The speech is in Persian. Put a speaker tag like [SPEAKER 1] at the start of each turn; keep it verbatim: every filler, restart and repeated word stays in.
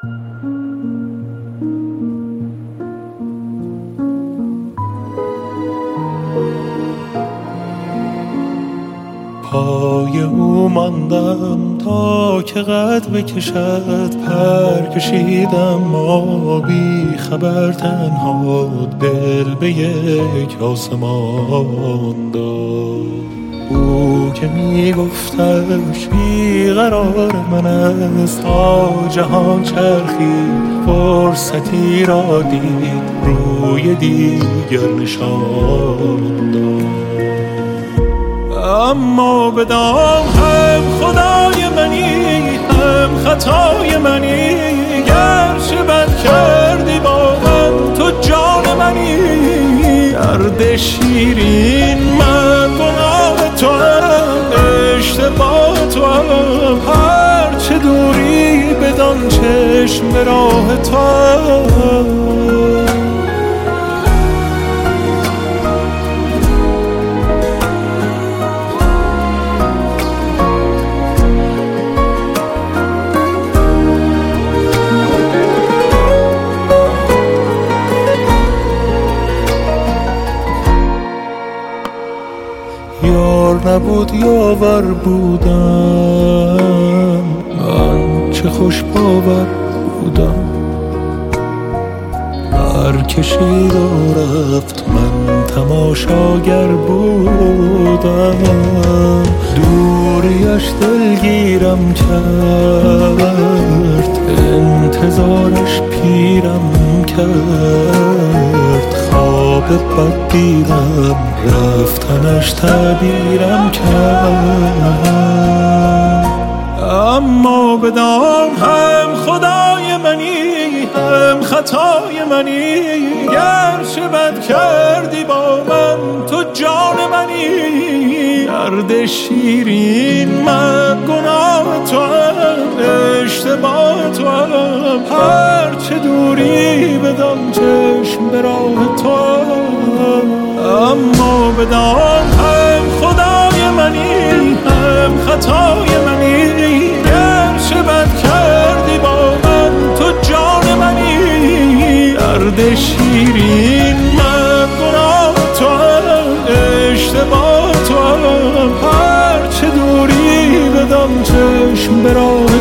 [SPEAKER 1] پای او ماندم تا که قد بکشد، پر کشیدم ما بی خبر تنها، دل به یک آسمان داد. او که می گفتش بیقرار من است، تا جهان چرخی فرصتی را دید، روی دیگر نشان داد. اما بدان هم خدای منی هم خطای منی، گرچه بد کردی با من تو جان منی. درد شیرین من گناه تو هم، اشتباه تو هم، هرچه دوری بدان چشم به راه تو هم. یار نبود یاور بودم من، چه خوش باور بودم. هر کشید و رفت من تماشاگر بودم، دوریش دلگیرم کرد، انتظارش پیرم کرد. خواب بد دیدم رفتنش تعبیرم کرد. اما بدان هم خدای منی هم خطای منی، گرچه بد کردی با من تو جان منی. درد شیرین من گناه تو هم، اشتباه تو هم، هرچه دوری بدان چشم به راه تو هم. اما بدان هم خدای منی هم خطای منی، گرچه بد کردی با من تو جان منی. درد شیرین من گناه تو هم، اشتباه تو هم، هرچه دوری بدان چشم به راه